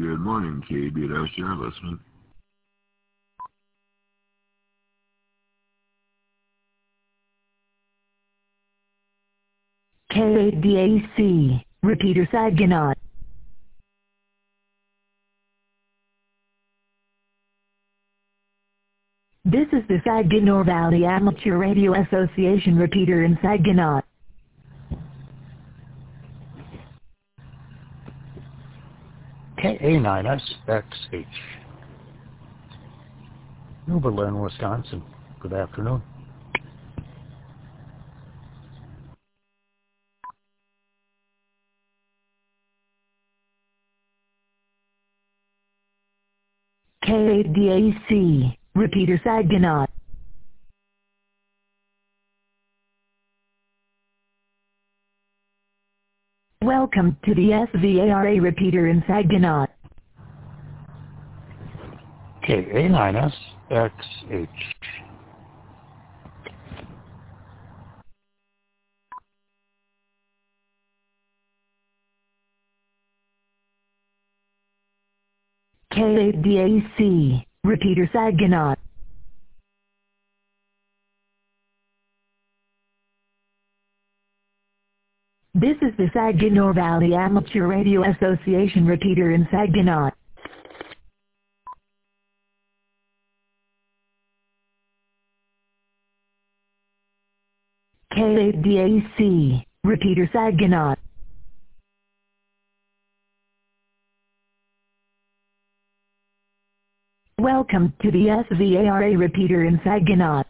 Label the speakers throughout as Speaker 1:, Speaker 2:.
Speaker 1: Good morning, KBS. You're listening.
Speaker 2: KDAC, repeater Saginaw. This is the Saginaw Valley Amateur Radio Association repeater in Saginaw.
Speaker 3: KA9SXH. New Berlin, Wisconsin. Good afternoon.
Speaker 2: KDAC, repeater Saginaw. Welcome to the SVARA repeater in Saginaw.
Speaker 3: KA9SXH.
Speaker 2: KDAC, repeater Saginaw. This is the Saginaw Valley Amateur Radio Association repeater in Saginaw. KDAC, repeater Saginaw. Welcome to the SVARA repeater in Saginaw.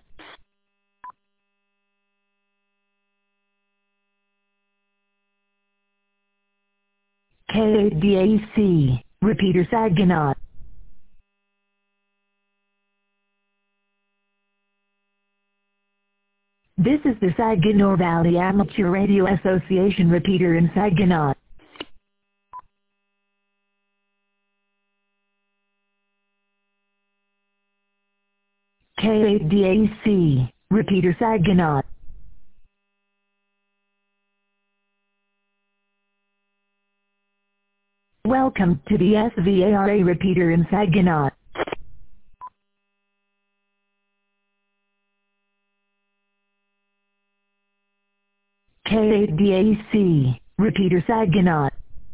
Speaker 2: KDAC, repeater Saginaw. This is the Saginaw Valley Amateur Radio Association repeater in Saginaw. KDAC, repeater Saginaw. Welcome to the SVARA repeater in Saginaw. KDAC, repeater Saginaw.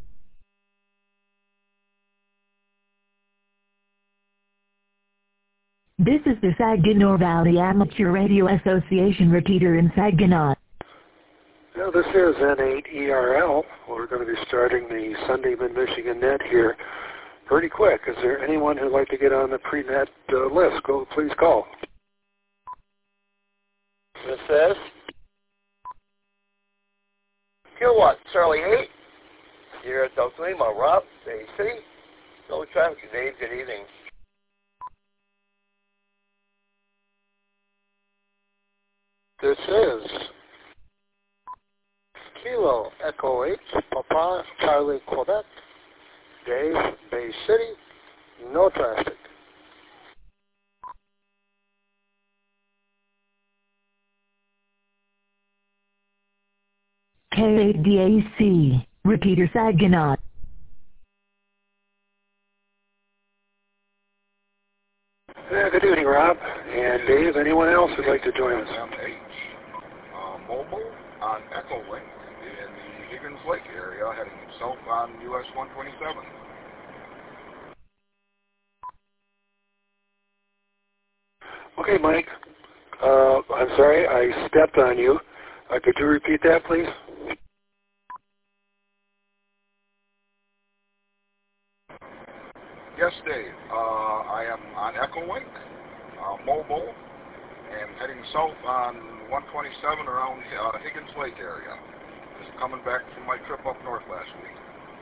Speaker 2: This is the Saginaw Valley Amateur Radio Association repeater in Saginaw.
Speaker 4: Now, this is N8ERL. We're going to be starting the Sunday Mid-Michigan Net here pretty quick. Is there anyone who'd like to get on the pre-net list? Please call.
Speaker 5: This is Kilowatt, Charlie 8. Here at Delta Lima, Rob, Bay City. No traffic today. Good evening.
Speaker 4: This is Kilo Echo H, Papa Charlie Quebec, Dave, Bay City, no traffic.
Speaker 2: KDAC, repeater Saginaw.
Speaker 4: Good evening, Rob. And Dave, anyone else who'd like to join us?
Speaker 6: Mobile on Echo Link in the Higgins Lake area, heading south on US 127.
Speaker 4: Okay, Mike. I'm sorry, I stepped on you. Could you repeat that, please?
Speaker 6: Yes, Dave. I am on Echo Link, mobile, and heading south on 127 around Higgins Lake area. Just coming back from my trip up north last week.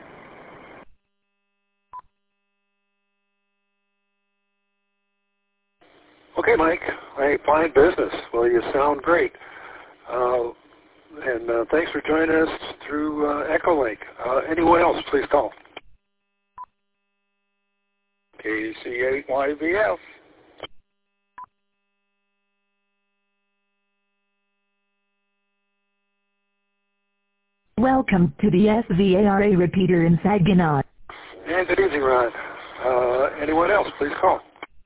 Speaker 4: Okay, Mike. Hey, fine business. Well, you sound great. And thanks for joining us through Echo Link. Anyone else, please call.
Speaker 5: KC8YVF.
Speaker 2: Welcome to the SVARA repeater in Saginaw.
Speaker 4: Yeah, good evening, Ron. Anyone else, please call.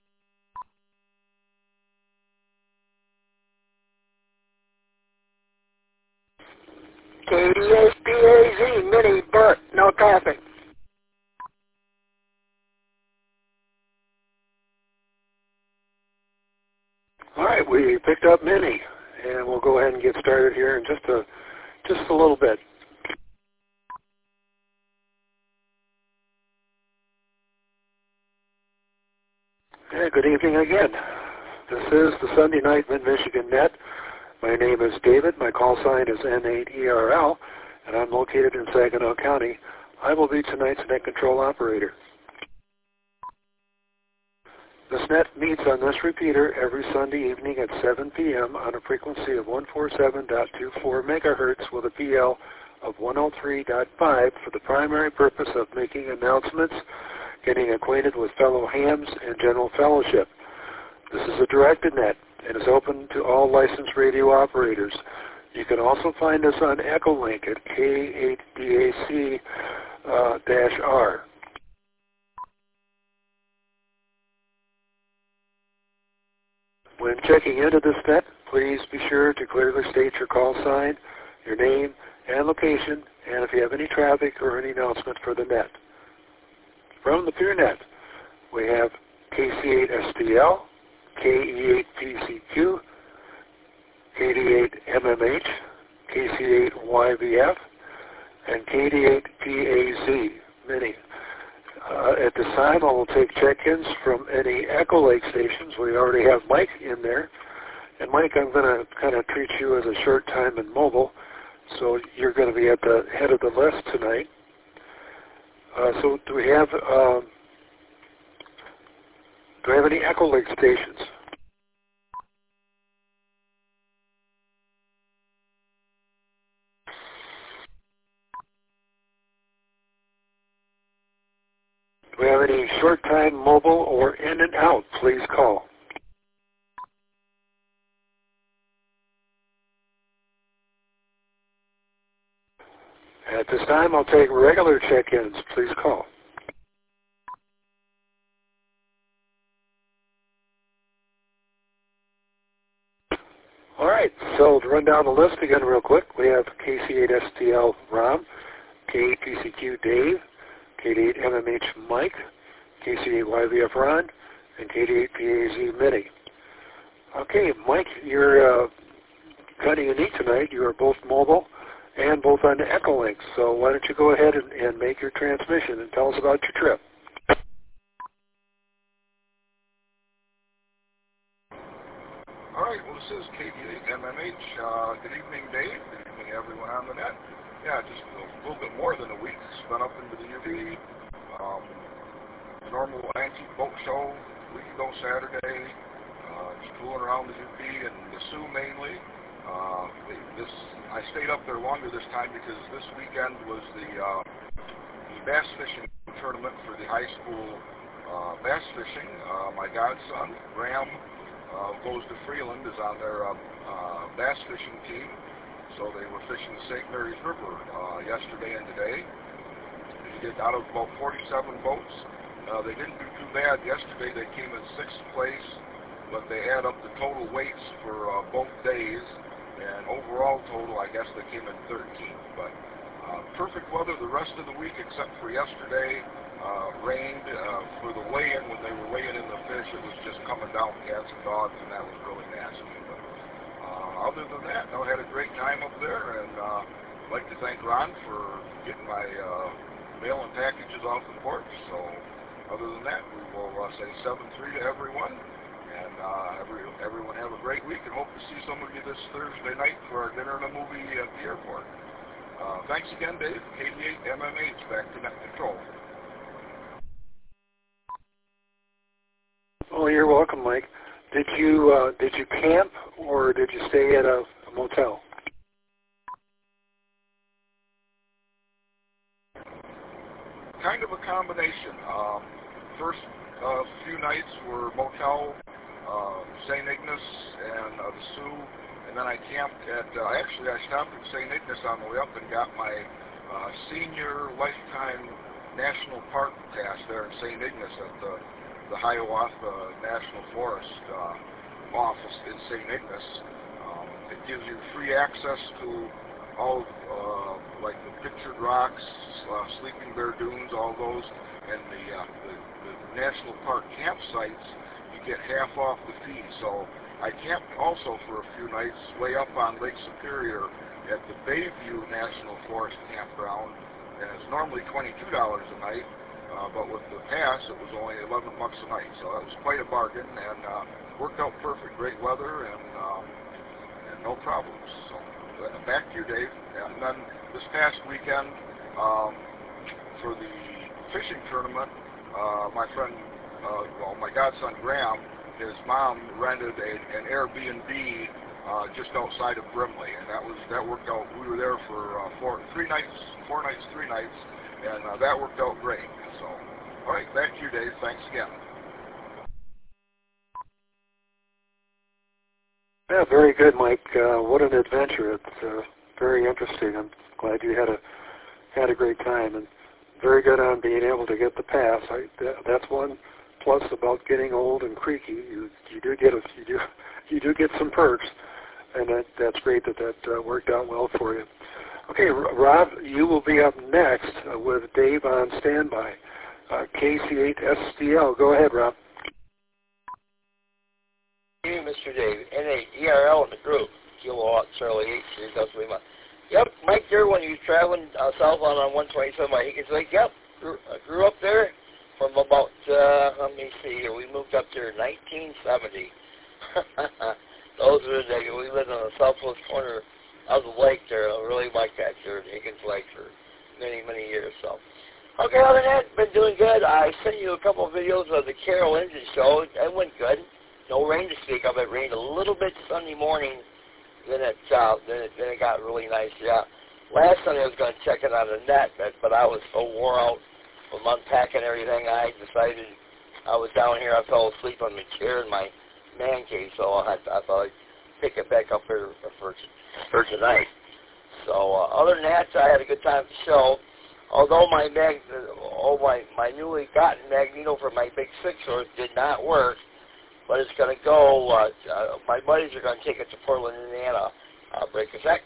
Speaker 5: KDSPAZ, Mini, Burt, no traffic.
Speaker 4: All right, we picked up Minnie, and we'll go ahead and get started here in just a little bit. Yeah, good evening again. This is the Sunday Night Mid-Michigan Net. My name is David. My call sign is N8ERL, and I'm located in Saginaw County. I will be tonight's net control operator. This net meets on this repeater every Sunday evening at 7 p.m. on a frequency of 147.24 megahertz with a PL of 103.5 for the primary purpose of making announcements, getting acquainted with fellow hams, and general fellowship. This is a directed net and is open to all licensed radio operators. You can also find us on Echolink at K8DAC-R. When checking into this net, please be sure to clearly state your call sign, your name, and location, and if you have any traffic or any announcement for the net. From the PureNet, we have KC8STL, KE8PCQ, KD8MMH, KC8YVF, and KD8PAZ Mini. At this time, I will take check-ins from any Echolink stations. We already have Mike in there. And Mike, I'm going to kind of treat you as a short time and mobile, so you're going to be at the head of the list tonight. So do we have any Echolink stations? Do we have any short time mobile or in and out? Please call. At this time, I'll take regular check-ins. Please call. All right, so to run down the list again real quick, we have KC8STL Rom, K8PCQ Dave, KD8MMH Mike, KC8YVF Ron, and KD8PAZ Mini. Okay, Mike, you're kind of unique tonight. You are both mobile and both on the Echolink. So why don't you go ahead and make your transmission and tell us about your trip.
Speaker 6: All right, well, this is KD8MMH. Good evening, Dave. Good evening, everyone on the net. Yeah, just a little bit more than a week spent up into the UP. Normal antique boat show a week ago Saturday. Just fooling around the UP and the Sioux mainly. I stayed up there longer this time because this weekend was the bass fishing tournament for the high school bass fishing. My godson, Graham, goes to Freeland, is on their bass fishing team. So they were fishing the St. Mary's River yesterday and today. They did out of about 47 boats. They didn't do too bad yesterday. They came in 6th place, but they add up the total weights for both days. And overall total, I guess they came in 13th. But perfect weather the rest of the week except for yesterday. Rained for the weigh-in. When they were weighing in the fish, it was just coming down cats and dogs, and that was really nasty. But other than that, I had a great time up there, and I'd like to thank Ron for getting my mail and packages off the porch. So other than that, we will say 7-3 to everyone. And everyone have a great week, and hope to see some of you this Thursday night for our dinner and a movie at the airport. Thanks again, Dave. KD8MMH, back to net control.
Speaker 4: Oh, you're welcome, Mike. Did you camp or did you stay at a motel?
Speaker 6: Kind of a combination. First few nights were motel, St. Ignace and the Sioux, and then I camped at, actually I stopped at St. Ignace on the way up and got my senior lifetime National Park Pass there in St. Ignace at the Hiawatha National Forest office in St. Ignace. It gives you free access to all like the pictured rocks, Sleeping Bear Dunes, all those, and the National Park campsites. You get half off the fee. So I camped also for a few nights way up on Lake Superior at the Bayview National Forest Campground, and it's normally $22 a night, but with the pass it was only $11 a night. So that was quite a bargain, and worked out perfect. Great weather and no problems. So back to you, Dave. And then this past weekend for the fishing tournament, my friend, my godson Graham, his mom rented an Airbnb just outside of Brimley, and that worked out. We were there for 4 nights, 3 nights, and that worked out great. So, all right, back to you, Dave. Thanks again.
Speaker 4: Yeah, very good, Mike. What an adventure! It's very interesting. I'm glad you had a great time, and very good on being able to get the pass. That's one plus about getting old and creaky. You do get some perks, and that's great that worked out well for you. Okay, Rob, you will be up next with Dave on standby. KC8SDL. Go ahead, Rob.
Speaker 5: Hey, Mr. Dave, N8ERL in the group, Kilowatt Charlie 8 Delta Lima. Yep, Mike there when you were traveling southbound on 127 by Higgins Lake. Yep, grew up there from about, let me see here, we moved up there in 1970. Those were the days. We lived on the southwest corner of the lake there. I really liked that there at Higgins Lake for many, many years. So, okay, other than that, been doing good. I sent you a couple of videos of the Carroll Engine Show. It went good. No rain to speak of. It rained a little bit Sunday morning. Then it got really nice. Yeah. Last Sunday I was going to check it on the net, but I was so wore out from unpacking everything. I decided I was down here. I fell asleep on the chair in my man cave, so I thought I'd pick it back up here for tonight. So other than that, I had a good time at the show. Although my newly gotten magneto for my big 6-horse did not work, but it's going to go. My buddies are going to take it to Portland, Indiana. Break a sec.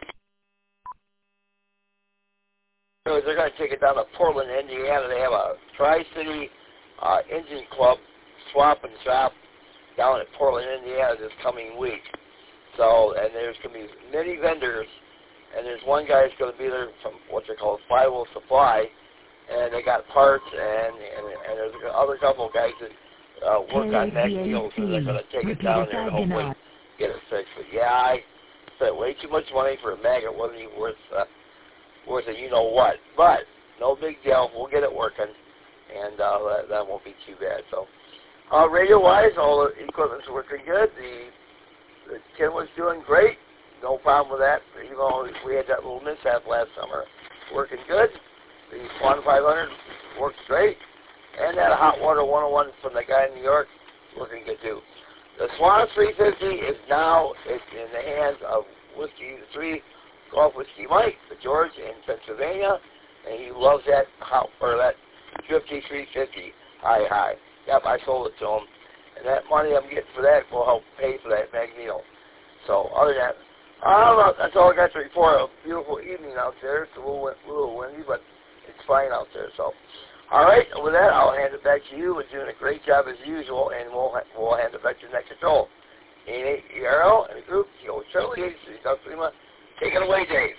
Speaker 5: They're going to take it down to Portland, Indiana. They have a Tri-City engine club swap and shop down at Portland, Indiana this coming week. So, and there's going to be many vendors, and there's one guy that's going to be there from what they call Flywheel Supply, and they got parts, and there's other couple of guys that work on magnetos, so they're going to take it down there and hopefully get it fixed. But yeah, I spent way too much money for a mag. It wasn't even worth a you-know-what. But no big deal. We'll get it working, and that won't be too bad. So radio-wise, all the equipment's working good. The tin was doing great. No problem with that. Even though we had that little mishap last summer, working good. The Swan 500 works great. And that Hot Water 101 from the guy in New York, working good too. The Swan 350 is now in the hands of Whiskey 3 Golf Whiskey Mike, the George in Pennsylvania, and he loves that that 5350 high. Yep, I sold it to him, and that money I'm getting for that will help pay for that magneto. So other than that, that's all I got to report. A beautiful evening out there. It's a little windy, but it's fine out there. So. All right, with that, I'll hand it back to you. We're doing a great job as usual, and we'll hand it back to next control. N8ERL and the group, Charlie 8 Delta Lima. Take it away, Dave.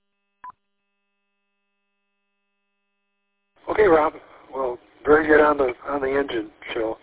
Speaker 4: Okay, Rob. Well, very good on the engine show.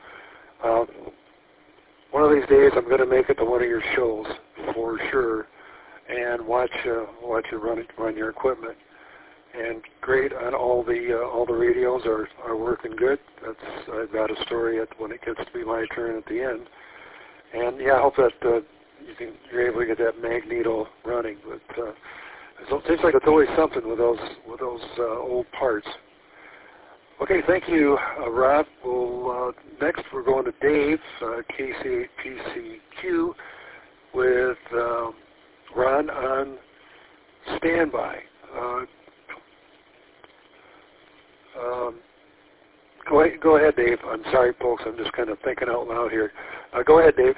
Speaker 4: One of these days, I'm going to make it to one of your shows for sure, and watch you run your equipment. And great on all the radios are working good. I've got a story when it gets to be my turn at the end. And yeah, I hope that you're able to get that magneto running. But it seems like it's always something with those old parts. Okay, thank you, Rob. Well, next we're going to Dave, KC8PCQ, with Ron on standby. Go ahead, Dave. I'm sorry, folks. I'm just kind of thinking out loud here. Go ahead, Dave.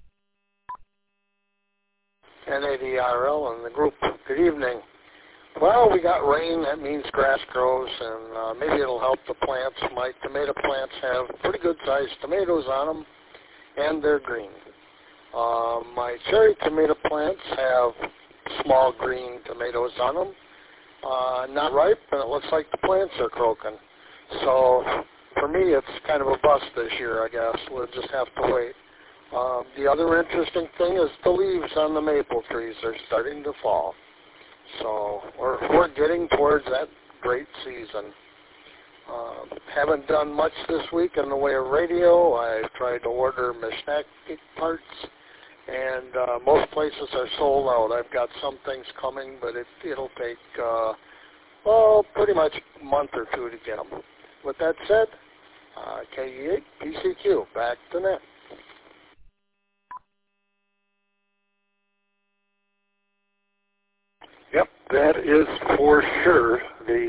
Speaker 7: NADRL and the group. Good evening. Well, we got rain. That means grass grows, and maybe it'll help the plants. My tomato plants have pretty good-sized tomatoes on them, and they're green. My cherry tomato plants have small green tomatoes on them. Not ripe, and it looks like the plants are croaking. So for me, it's kind of a bust this year, I guess. We'll just have to wait. The other interesting thing is the leaves on the maple trees are starting to fall. So we're getting towards that great season. Haven't done much this week in the way of radio. I've tried to order Mishnaki parts, and most places are sold out. I've got some things coming, but it'll take, pretty much a month or two to get them. With that said, KE8, PCQ, back to net.
Speaker 4: Yep, that is for sure.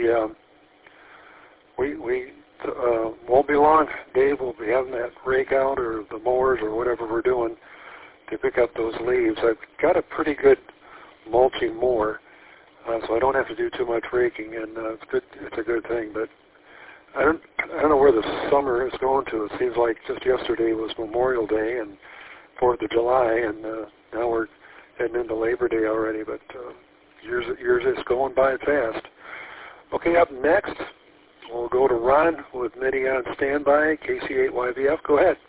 Speaker 4: We won't be long. Dave will be having that rake out or the mowers or whatever we're doing to pick up those leaves. I've got a pretty good mulching mower, so I don't have to do too much raking, and it's good. It's a good thing. But I don't know where the summer is going to. It seems like just yesterday was Memorial Day and 4th of July, and now we're heading into Labor Day already. But years is going by fast. Okay, up next, we'll go to Ron with Mitty on standby, KC8YVF. Go ahead.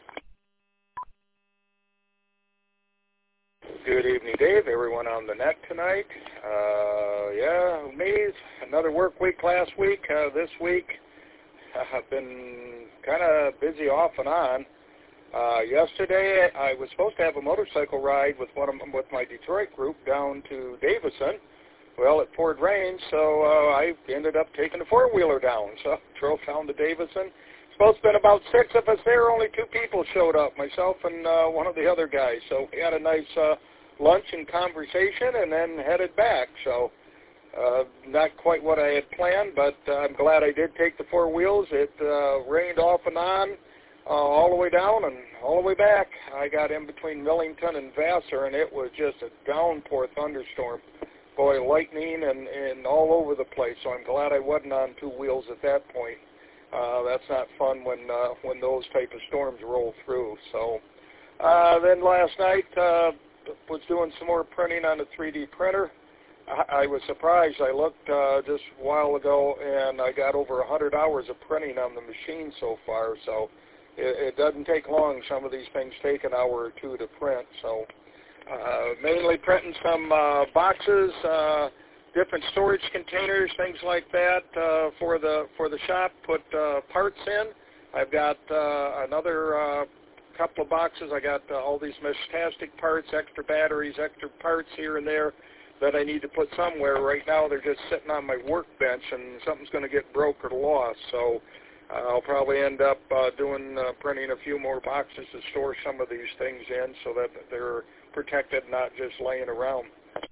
Speaker 8: Good evening, Dave. Everyone on the net tonight. Me. Another work week last week. This week, I've been kind of busy off and on. Yesterday, I was supposed to have a motorcycle ride with my Detroit group down to Davison. Well, it poured rain, so I ended up taking a four-wheeler down. So drove down to Davison. Supposed to have been about 6 of us there. Only 2 people showed up, myself and one of the other guys. So we had a nice lunch and conversation and then headed back. So not quite what I had planned, but I'm glad I did take the 4 wheels. It rained off and on all the way down and all the way back. I got in between Millington and Vassar, and it was just a downpour thunderstorm. Boy, lightning and all over the place. So I'm glad I wasn't on 2 wheels at that point. That's not fun when those type of storms roll through. So then last night was doing some more printing on the 3D printer. I was surprised. I looked just a while ago, and I got over 100 hours of printing on the machine so far. So it doesn't take long. Some of these things take an hour or 2 to print. So mainly printing some boxes, different storage containers, things like that for the shop. Put parts in. I've got another couple of boxes. I got all these Mistastic parts, extra batteries, extra parts here and there that I need to put somewhere. Right now they're just sitting on my workbench, and something's going to get broke or lost. So I'll probably end up printing a few more boxes to store some of these things in so that they're protected, not just laying around.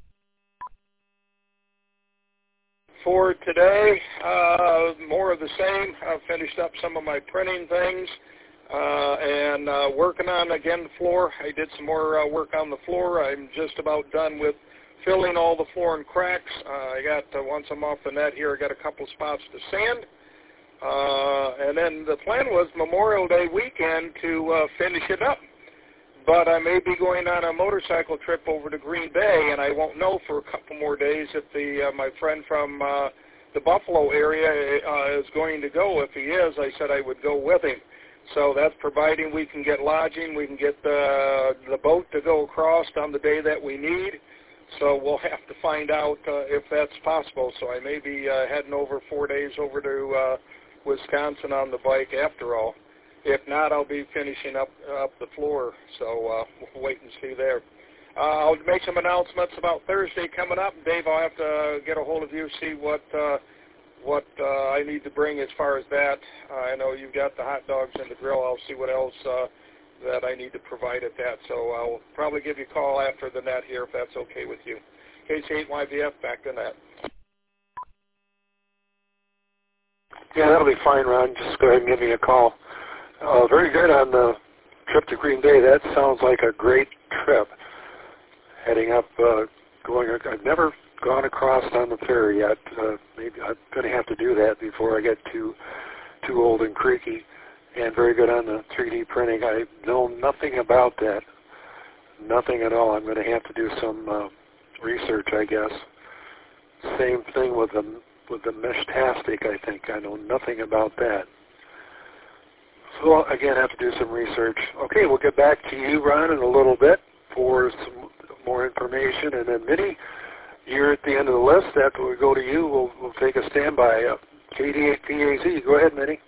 Speaker 8: For today, more of the same. I've finished up some of my printing things and working on, again, the floor. I did some more work on the floor. I'm just about done with filling all the floor and cracks. I got, once I'm off the net here, I got a couple spots to sand. And then the plan was Memorial Day weekend to finish it up. But I may be going on a motorcycle trip over to Green Bay, and I won't know for a couple more days if my friend from the Buffalo area is going to go. If he is, I said I would go with him. So that's providing we can get lodging, we can get the boat to go across on the day that we need. So we'll have to find out if that's possible. So I may be heading over 4 days over to Wisconsin on the bike after all. If not, I'll be finishing up the floor, so we'll wait and see there. I'll make some announcements about Thursday coming up. Dave, I'll have to get a hold of you, see what I need to bring as far as that. I know you've got the hot dogs and the grill. I'll see what else that I need to provide at that. So I'll probably give you a call after the net here if that's okay with you. KC8YVF, back to net.
Speaker 4: Yeah, that'll be fine, Ron. Just go ahead and give me a call. Very good on the trip to Green Bay. That sounds like a great trip. Heading up, I've never gone across on the ferry yet. Maybe I'm going to have to do that before I get too old and creaky. And very good on the 3D printing. I know nothing about that. Nothing at all. I'm going to have to do some research, I guess. Same thing with the Meshtastic, I think. I know nothing about that. So again, I have to do some research. Okay, we'll get back to you, Ron, in a little bit for some more information. And then Minnie, you're at the end of the list. After we go to you, we'll take a standby. KD8PAZ. Go ahead, Minnie.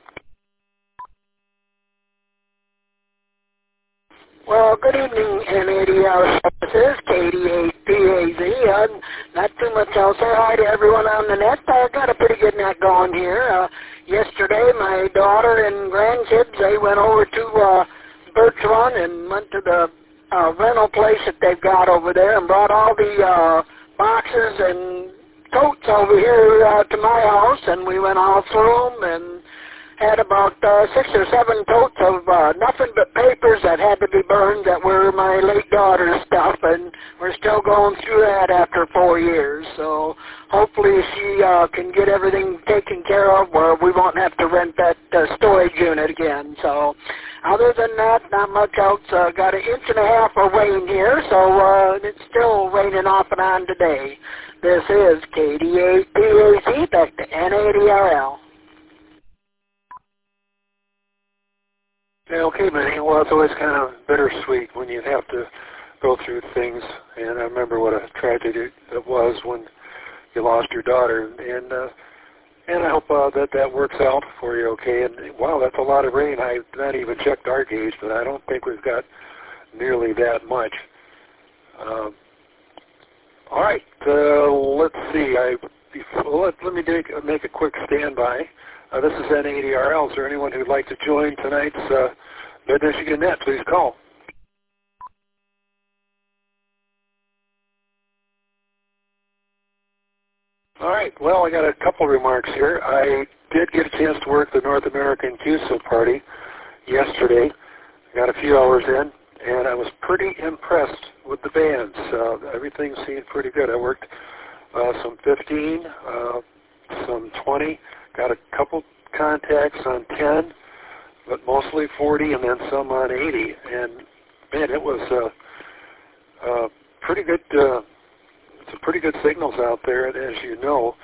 Speaker 7: Well, good evening, N80R Services, KD8PAZ. Not too much else. Say hi to everyone on the net. I've got a pretty good net going here. Yesterday, my daughter and grandkids, they went over to Birch Run and went to the rental place that they've got over there and brought all the boxes and totes over here to my house, and we went all through them and had about 6 or 7 totes of nothing but papers that had to be burned that were my late daughter's stuff, and we're still going through that after 4 years. So hopefully she can get everything taken care of where we won't have to rent that storage unit again. So other than that, not much else. Got 1.5 inches of rain here, so it's still raining off and on today. This is KD8PAZ, back to N80RL.
Speaker 4: Yeah, okay, Minnie. Well, it's always kind of bittersweet when you have to go through things. And I remember what a tragedy it was when you lost your daughter. And I hope that works out for you, okay? And wow, that's a lot of rain. I've not even checked our gauge, but I don't think we've got nearly that much. All right, let's see. Let me make a quick standby. This is N80RL. Is there anyone who'd like to join tonight's Mid-Michigan Net? Please call. All right. Well, I got a couple remarks here. I did get a chance to work the North American QSO party yesterday. I got a few hours in, and I was pretty impressed with the bands. Everything seemed pretty good. I worked some 15, some 20. Got a couple contacts on 10, but mostly 40, and then some on 80. And man, it was pretty good. Some pretty good signals out there. And as you know,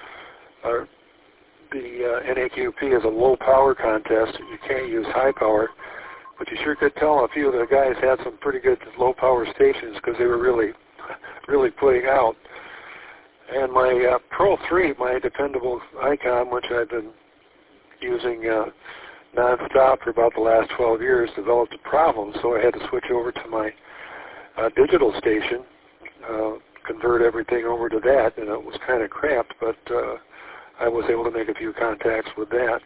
Speaker 4: the NAQP is a low power contest. You can't use high power, but you sure could tell a few of the guys had some pretty good low power stations because they were really putting out. And my Pro 3, my dependable icon, which I've been using nonstop for about the last 12 years, developed a problem, so I had to switch over to my digital station, convert everything over to that, and it was kind of cramped, but I was able to make a few contacts with that.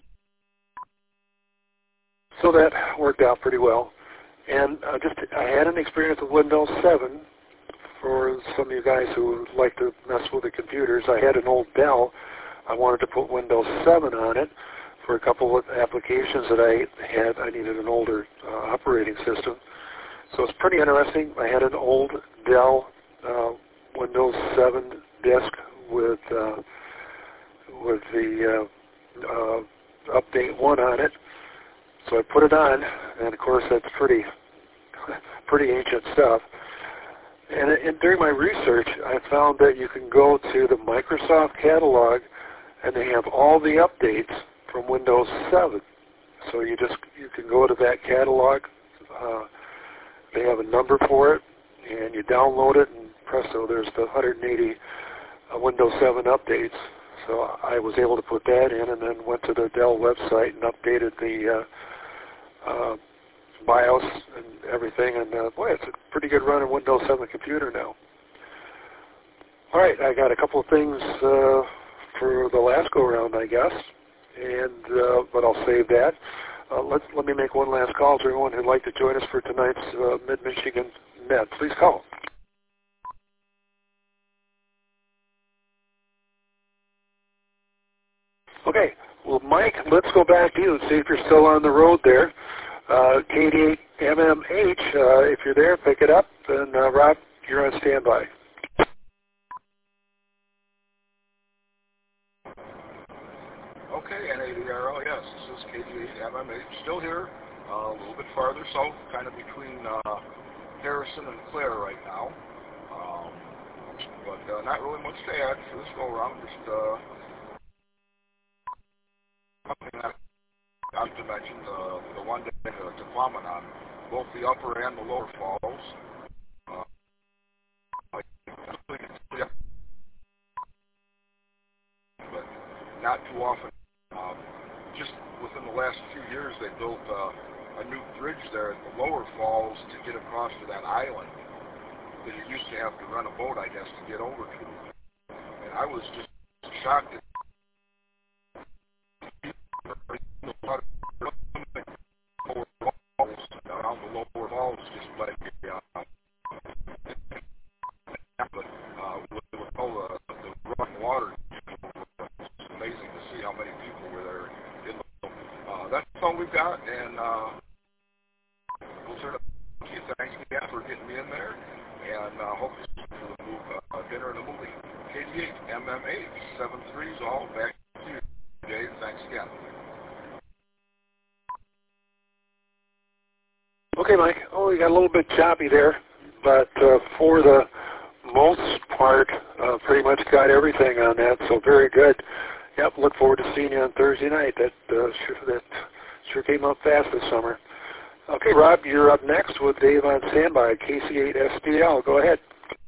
Speaker 4: So that worked out pretty well. And I had an experience with Windows 7. For some of you guys who like to mess with the computers, I had an old Dell. I wanted to put Windows 7 on it for a couple of applications that I had. I needed an older operating system. So it's pretty interesting. I had an old Dell Windows 7 disk with the Update 1 on it. So I put it on, and of course that's pretty ancient stuff. And during my research, I found that you can go to the Microsoft catalog, and they have all the updates from Windows 7. So you can go to that catalog. They have a number for it, and you download it, and presto, there's the 180 Windows 7 updates. So I was able to put that in, and then went to the Dell website and updated the BIOS and everything, and boy, it's a pretty good run in Windows 7 computer now. All right, I got a couple of things for the last go-around, I guess, and but I'll save that. Let me make one last call to everyone who'd like to join us for tonight's Mid-Michigan Net. Please call. Okay, Well, Mike, let's go back to you and see if you're still on the road there. KD8MMH, if you're there, pick it up. And Rob, you're on standby.
Speaker 6: Okay, N80RL, yes, this is KD8MMH, still here, a little bit farther south, kind of between Harrison and Clare right now. But not really much to add for this go-around, just something that I have to mention, the one day to comment on, both the upper and the lower falls. But not too often. Just within the last few years, they built a new bridge there at the lower falls to get across to that island that you used to have to run a boat, I guess, to get over to. And I was just shocked at around the lower falls, just like with all the running water. It's amazing to see how many people were there. That's all we've got, and we'll sort of thanks again for getting me in there, and hope to see you for the dinner and the movie. KD8MMH 73's all back to you, Dave. Thanks again.
Speaker 4: Okay, Mike. Oh, you got a little bit choppy there, but for the most part, pretty much got everything on that, so very good. Yep, look forward to seeing you on Thursday night. That sure came up fast this summer. Okay, Rob, you're up next with Dave on standby, KC8SDL. Go ahead.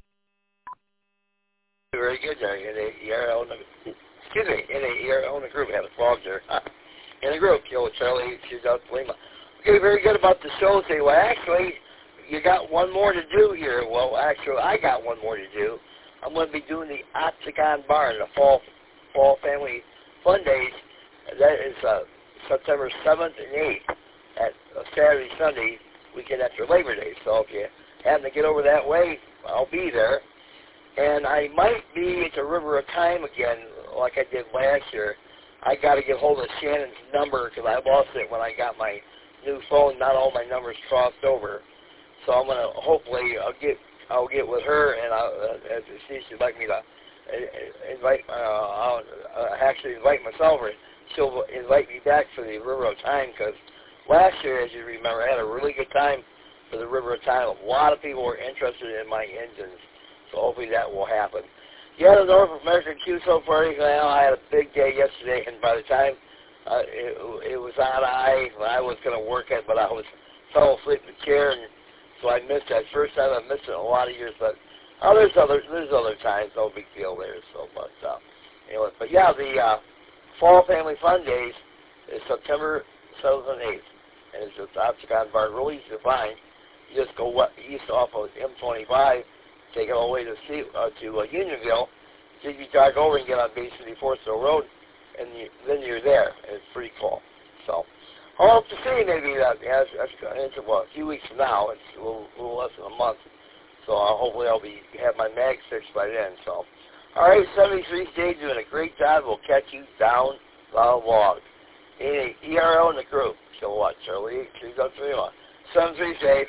Speaker 5: Very good there. In the group. We have a frog there. In the group, Charlie, she's out to Lima. Okay, very good about the show today. Well, actually, you got one more to do here. Well, actually, I got one more to do. I'm going to be doing the Octagon Barn, the Fall Family Fun Days. That is September 7th and 8th at Saturday, Sunday, weekend after Labor Day. So if you happen to get over that way, I'll be there. And I might be at the River of Time again like I did last year. I got to get hold of Shannon's number because I lost it when I got my new phone. Not all my numbers crossed over. So I'm going to, hopefully, I'll get with her and I'll see if she'd like me to invite myself, or she'll invite me back for the River of Time, because last year, as you remember, I had a really good time for the River of Time. A lot of people were interested in my engines, so hopefully that will happen. Yeah, the North American QSO party, well, I had a big day yesterday, and by the time it was on, I was going to work it, but I fell asleep in the chair, and so I missed that. First time I missed it in a lot of years, but there's other times, no big deal there. So, but anyway, but yeah, the Fall Family Fun Days is September 7th and 8th, and it's just Octagon Barn, really easy to find. You just go east off of M25, take it all the way to Unionville. So you drive over and get on Bay City Foresthill Road, and then you're there. And it's pretty cool. So I hope to see you maybe it's a few weeks from now. It's a little less than a month. So hopefully I'll have my mag fixed by then. So, all right, 73 Stage doing a great job. We'll catch you down the log. ERL in the group. So what, Charlie? 3-3-1. 73 Stage.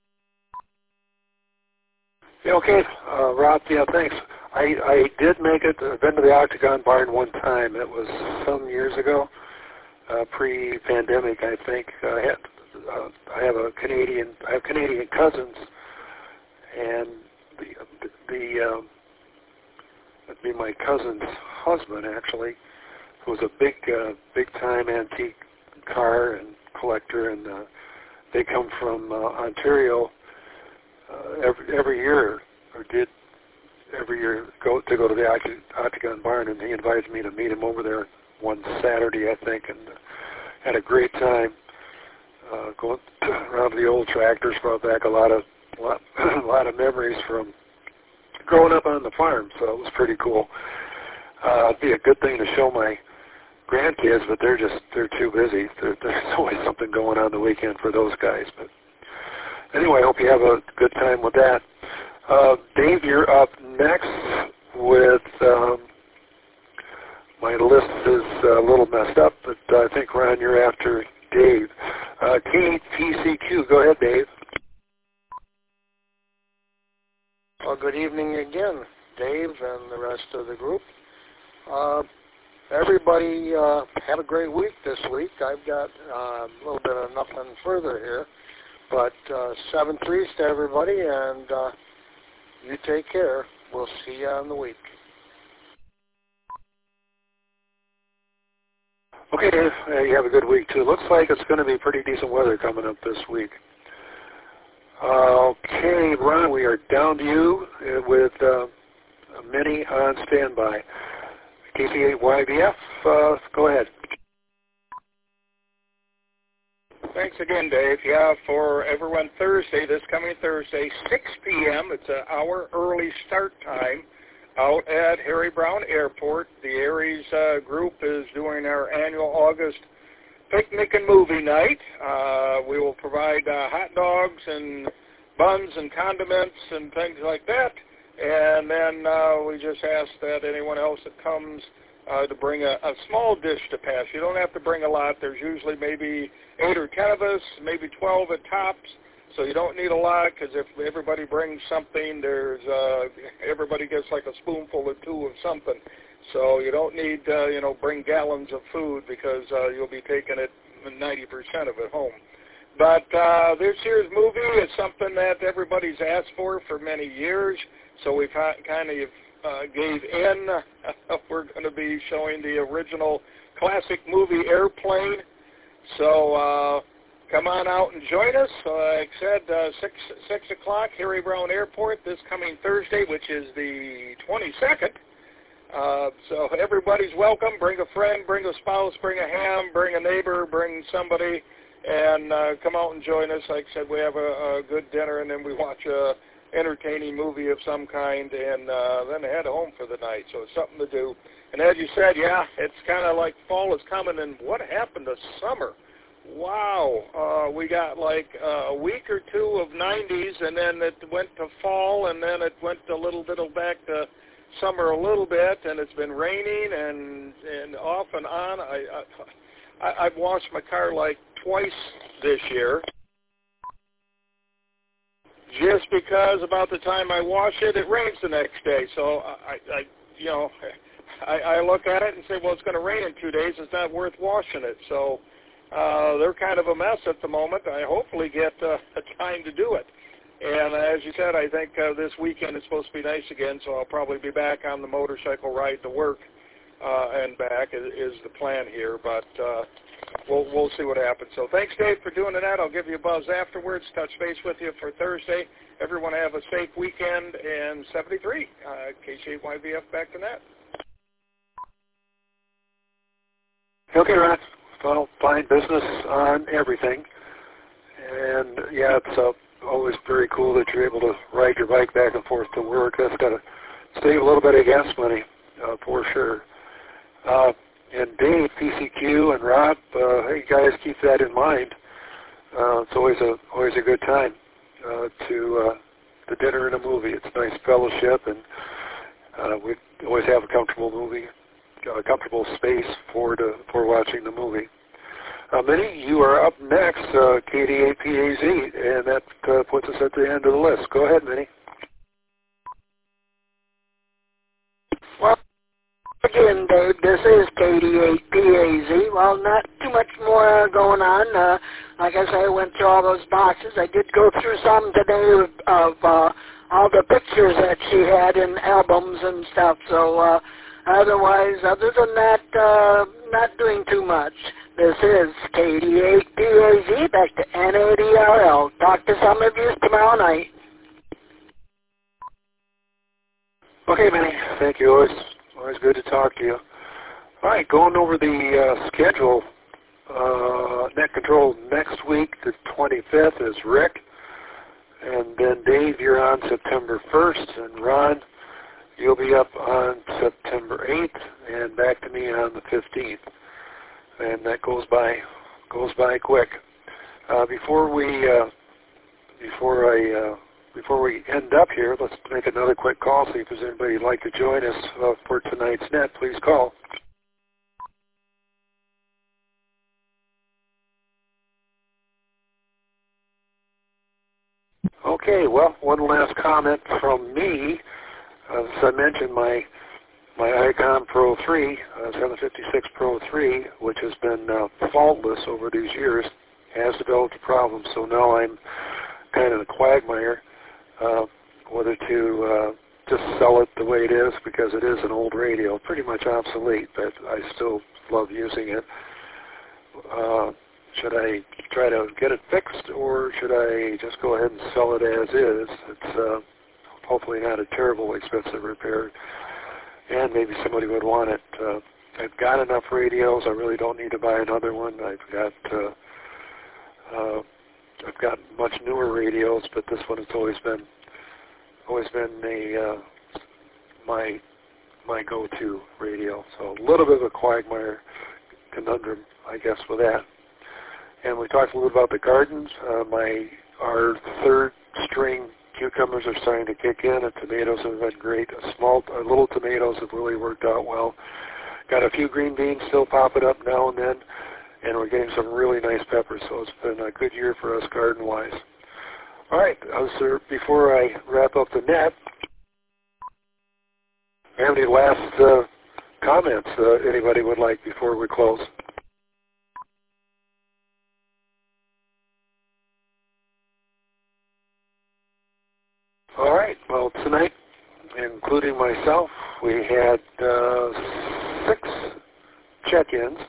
Speaker 4: Yeah, okay, Rob. Yeah, thanks. I did make it. I've been to the Octagon Barn one time. It was some years ago, pre-pandemic, I think. I have Canadian cousins. And that'd be my cousin's husband, actually, who was a big time antique car and collector, and they come from Ontario every year, or did every year go to the Octagon Barn, and he invited me to meet him over there one Saturday, I think, and had a great time going around the old tractors. Brought back a lot of memories from growing up on the farm, so it was pretty cool. It'd be a good thing to show my grandkids, but they're too busy. There's always something going on the weekend for those guys. But anyway, I hope you have a good time with that. Dave, you're up next with My list is a little messed up, but I think, Ron, you're after Dave. KTCQ, go ahead, Dave.
Speaker 7: Well, good evening again, Dave and the rest of the group. Everybody have a great week this week. I've got a little bit of nothing further here, but 7-3 to everybody, and you take care. We'll see you on the week.
Speaker 4: Okay, Dave, you have a good week, too. Looks like it's going to be pretty decent weather coming up this week. Okay, Ron, we are down to you with Minnie on standby. KC8YBF, go ahead.
Speaker 8: Thanks again, Dave. Yeah, for everyone, this coming Thursday, 6 p.m., it's an hour early start time out at Harry Brown Airport. The Aries group is doing our annual August picnic and movie night. We will provide hot dogs and buns and condiments and things like that. And then we just ask that anyone else that comes to bring a small dish to pass. You don't have to bring a lot. There's usually maybe 8 or 10 of us, maybe 12 at tops. So you don't need a lot, because if everybody brings something, there's everybody gets like a spoonful or two of something. So you don't need, bring gallons of food, because you'll be taking it 90% of it home. But this year's movie is something that everybody's asked for many years. So we've kind of gave in. We're going to be showing the original classic movie Airplane. So come on out and join us. Like I said, 6 o'clock, Harry Brown Airport, this coming Thursday, which is the 22nd. So everybody's welcome. Bring a friend, bring a spouse, bring a ham, bring a neighbor, bring somebody, and come out and join us. Like I said, we have a good dinner, and then we watch a entertaining movie of some kind, and then head home for the night. So it's something to do. And as you said, yeah, it's kind of like fall is coming, and what happened to summer? Wow. We got like a week or two of 90s, and then it went to fall, and then it went a little bit back to summer a little bit, and it's been raining and off and on. I've washed my car like twice this year, just because about the time I wash it, it rains the next day. So I look at it and say, well, it's going to rain in 2 days. It's not worth washing it. So they're kind of a mess at the moment. I hopefully get a time to do it. And as you said, I think this weekend is supposed to be nice again, so I'll probably be back on the motorcycle ride to work and back is the plan here. But we'll see what happens. So thanks, Dave, for doing that. I'll give you a buzz afterwards, touch base with you for Thursday. Everyone have a safe weekend, and 73, KC8YBF back to net.
Speaker 4: Okay, Ron. Well, fine business on everything. And, yeah, it's always very cool that you're able to ride your bike back and forth to work. That's got to save a little bit of gas money, for sure. And Dave, PCQ, and Rob, hey, guys, keep that in mind. It's always a good time to the dinner and a movie. It's a nice fellowship, and we always have a comfortable movie, a comfortable space for watching the movie. Minnie, you are up next, KD8PAZ, and that puts us at the end of the list. Go ahead, Minnie.
Speaker 7: Well, again, Dave, this is KD8PAZ. Well, not too much more going on. Like I said, I went through all those boxes. I did go through some today of all the pictures that she had in albums and stuff. So otherwise, other than that, not doing too much. This is KD8PAZ, back to NADRL. Talk to some of you tomorrow night.
Speaker 4: Okay, Minnie. Thank you. Always good to talk to you. All right, going over the schedule. Net Control next week, the 25th, is Rick. And then Dave, you're on September 1st. And Ron, you'll be up on September 8th. And back to me on the 15th. And that goes by quick. Before we end up here, let's make another quick call. See if there's anybody who'd like to join us for tonight's net. Please call. Okay, well, one last comment from me. As I mentioned, my Icon Pro 3, 756 Pro 3, which has been faultless over these years, has developed a problem. So now I'm kind of in a quagmire whether to just sell it the way it is, because it is an old radio, pretty much obsolete, but I still love using it. Should I try to get it fixed, or should I just go ahead and sell it as is? It's hopefully not a terrible expensive repair, and maybe somebody would want it. I've got enough radios. I really don't need to buy another one. I've got much newer radios, but this one has always been my go-to radio. So a little bit of a quagmire conundrum, I guess, with that. And we talked a little about the gardens. Our third string cucumbers are starting to kick in, and tomatoes have been great. Our little tomatoes have really worked out well. Got a few green beans still popping up now and then, and we're getting some really nice peppers. So it's been a good year for us garden-wise. All right, before I wrap up the net, have any last comments anybody would like before we close? All right, well, tonight, including myself, we had 6 check-ins.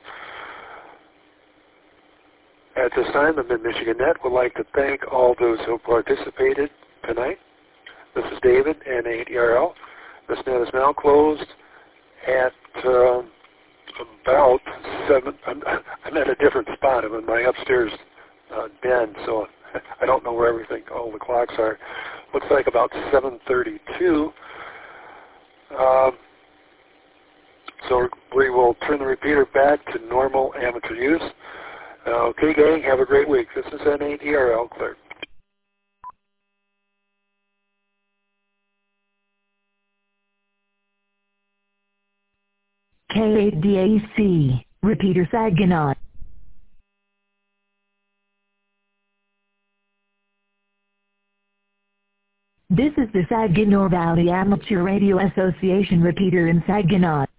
Speaker 4: At this time, the Mid-Michigan Net would like to thank all those who participated tonight. This is David, N8ERL. This net is now closed at about 7. I'm at a different spot. I'm in my upstairs den, so I don't know where all the clocks are. Looks like about 7:32. So we will turn the repeater back to normal amateur use. Okay, gang, have a great week. This is N8ERL, clear.
Speaker 2: K8DAC, repeater Saginaw. This is the Saginaw Valley Amateur Radio Association repeater in Saginaw.